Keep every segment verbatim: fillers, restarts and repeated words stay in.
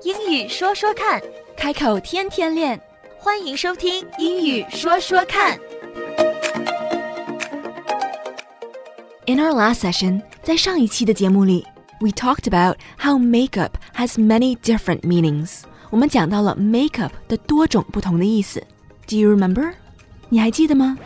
英语说说看， 开口天天练， 欢迎收听英语说说看。 In our last session, 在上一期的节目里 we talked about how makeup has many different meanings. 我们讲到了 makeup 的多种不同的意思。Do you remember? 你还记得吗？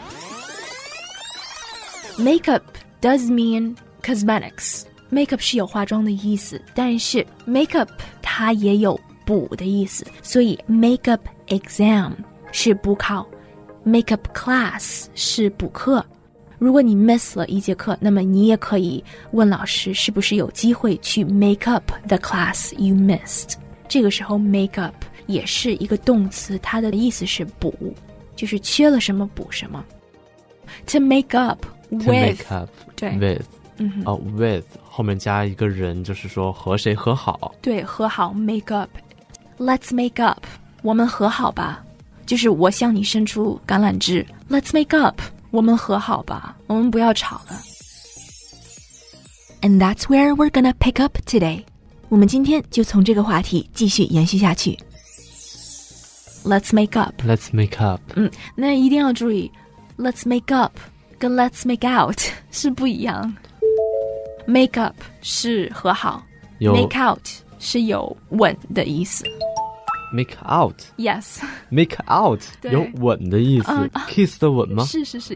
Makeup does mean cosmetics. Makeup 是有化妆的意思，但是 makeup 它也有补的意思，所以 makeup exam 是补考， makeup class 是补课。如果你 miss 了一节课，那么你也可以问老师是不是有机会去 make up the class you missed。 这个时候 make up 也是一个动词，它的意思是补，就是缺了什么补什么。 To make up with, To make up 对 with、 嗯哦 with 后面加一个人，就是说和谁和好。 对，和好 make up。 Let's make up， 我们和好吧，就是我向你伸出橄榄枝。 Let's make up， 我们和好吧，我们不要吵了。 And that's where we're gonna pick up today。 我们今天就从这个话题继续延续下去。 Let's make up Let's make up 嗯，那一定要注意 Let's make up 跟 Let's make out 是不一样。 Make up 是和好， Make out 是有吻的意思。 Make out Yes Make out 对有吻的意思、 嗯、 Kiss 的吻吗？ 是是是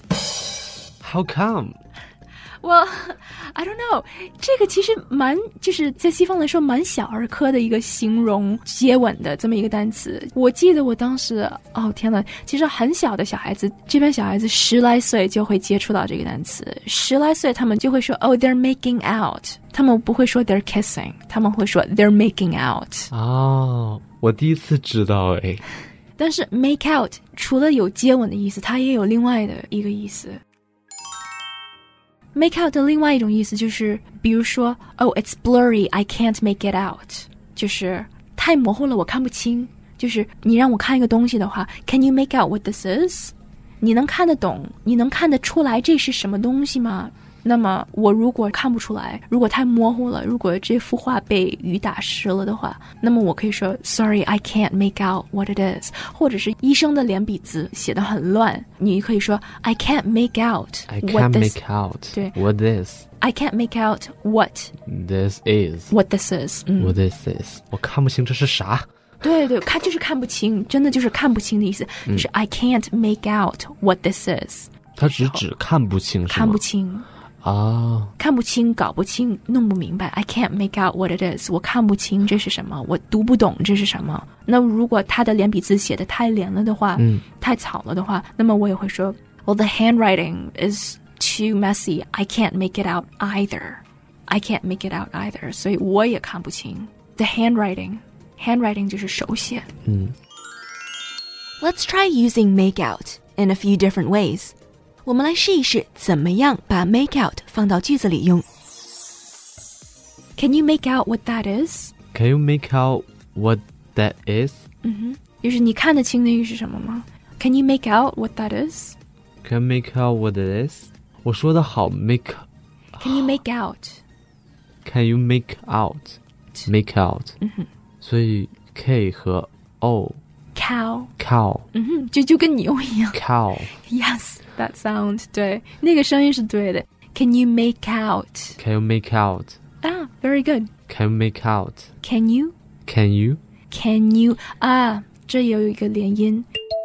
Yes How come? Well, I don't know. 这个其实蛮就是在西方来说蛮小儿科的一个形容接吻的这么一个单词。我记得我当时，哦天哪，其实很小的小孩子，这边小孩子十来岁就会接触到这个单词。十来岁他们就会说 Oh, they're making out. 他们不会说 they're kissing, 他们会说 they're making out. 哦，我第一次知道诶。 但是 make out 除了有接吻的意思，它也有另外的一个意思。Make out 的另外一种意思就是，比如说 Oh, it's blurry, I can't make it out. 就是太模糊了，我看不清。就是你让我看一个东西的话 Can you make out what this is? 你能看得懂，你能看得出来这是什么东西吗？那么我如果看不出来，如果太模糊了，如果这幅画被雨打湿了的话，那么我可以说 Sorry, I can't make out what it is. 或者是医生的连笔字写得很乱，你可以说 I can't make out I what can't this make out 对 what this I can't make out what this is what this is、嗯、 what this is 我看不清这是啥。 对对，看就是看不清，真的就是看不清的意思、嗯、就是 I can't make out what this is。 它只指看不清是吗？ 看不清啊， 看不清，搞不清，弄不明白。 I can't make out what it is， 我看不清这是什么，我读不懂这是什么。那如果他的连笔字写得太连了的话、嗯、太草了的话，那么我也会说 Well, the handwriting is too messy, I can't make it out either. I can't make it out either， 所以我也看不清 The handwriting Handwriting 就是手写。 嗯 Let's try using make out in a few different ways。我们来试一试怎么样把 make out 放到句子里用。 Can you make out what that is? Can you make out what that is? 嗯哼，就是你看得清那个是什么吗？ Can you make out what that is? Can you make out what it is? 我说的好 make Can you make out? Can you make out? Make out、嗯、所以 K 和 O Cow Cow 嗯哼，就就跟牛一样 Cow Yes, that sound 对，那个声音是对的。 Can you make out? Can you make out? 啊 Very good. Can you make out? Can you? Can you? Can you 啊，这也有一个连音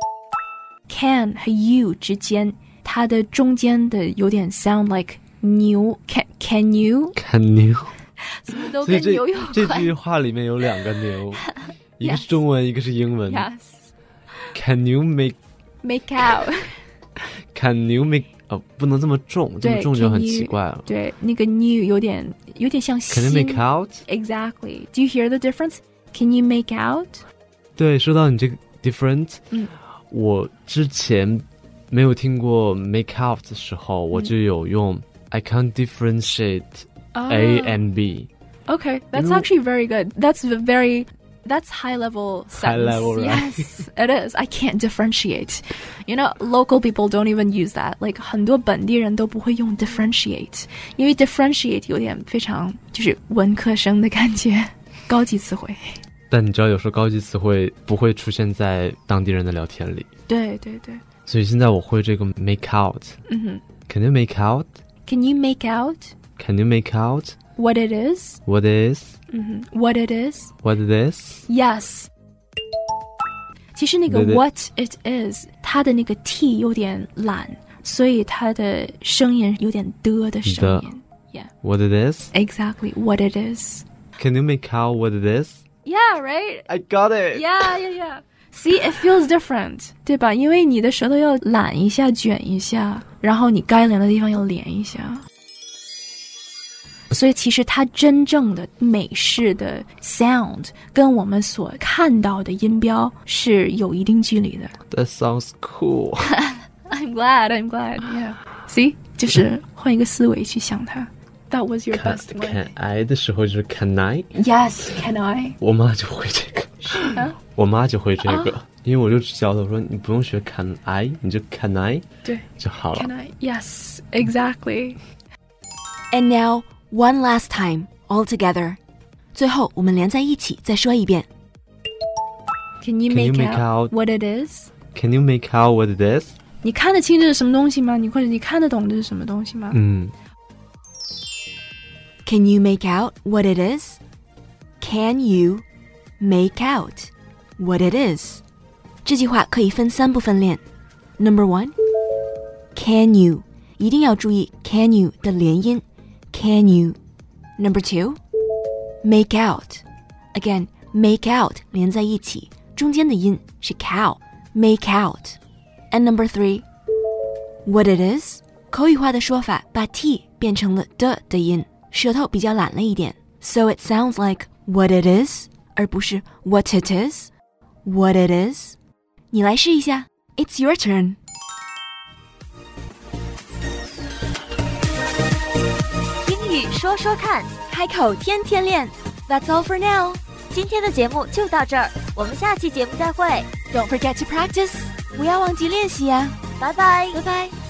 Can 和 you 之间，它的中间的有点 sound like 牛 Can, can you? Can you? 怎么都跟牛有关。 这句话里面有两个牛一个是中文、yes. 一个是英文。 Yes. Can you make Make out Can you make 哦，不能这么重，这么重就很奇怪了。 对，那个 new 有点有点像心。 Can you make out? Exactly. Do you hear the difference? Can you make out? 对，说到你这个 different、 嗯、 我之前没有听过 make out 的时候、嗯、我就有用 I can't differentiate、oh. A and B. Okay, that's actually very good. That's very That's high level sentence. High level, right? Yes, it is. I can't differentiate. You know, local people don't even use that. Like 很多本地人都不会用 differentiate， 因为 differentiate 有点非常就是文科生的感觉，高级词汇。 但你知道有时候高级词汇不会出现在当地人的聊天里。 对对对。 所以现在我会这个 make out。 嗯哼。 Can you make out? Can you make out? Can you make out? What it is? What is? 嗯哼。What it is? What it is? Yes. 其实那个 what it is 它的那个 t 有点懒，所以它的声音有点的的声音。Yeah. What it is? Exactly. What it is. Can you make out what it is? Yeah, right? I got it. Yeah, yeah, yeah. See, it feels different. 对吧？因为你的舌头要懒一下，卷一下，然后你该连的地方要连一下。所以其实它真正的美式的 sound 跟我们所看到的音标是有一定距离的。 That sounds cool. I'm glad, I'm glad. Yeah. See? 就是换一个思维去想它。That was your best one. Can I 的时候就是 Can I? Yes, can I? 我妈就会这个。 啊、 我妈就会这个、啊、因为我就教她，我说你不用学 Can I, 你就 Can I 对就好了。 Can I? Yes, exactly. And now, one last time, all together. 最后我们连在一起再说一遍。 Can you, Can make, you make out, out what it is? Can you make out what it is? 你看得清这是什么东西吗？你或者你看得懂这是什么东西吗？ 嗯。 Can you make out what it is? Can you make out what it is? 这句话可以分三部分练。Number one, can you 一定要注意 can you 的连音 can you. Number two, make out. Again, make out 连在一起，中间的音是 cow, make out. And number three, what it is 口语化的说法把 t 变成了的的音，舌头比较懒了一点 So it sounds like what it is 而不是 what it is. What it is. 你来试一下 It's your turn. 英语说说看， 开口天天练 That's all for now. 今天的节目就到这儿，我们下期节目再会。 Don't forget to practice. 不要忘记练习啊。 拜拜， 拜拜。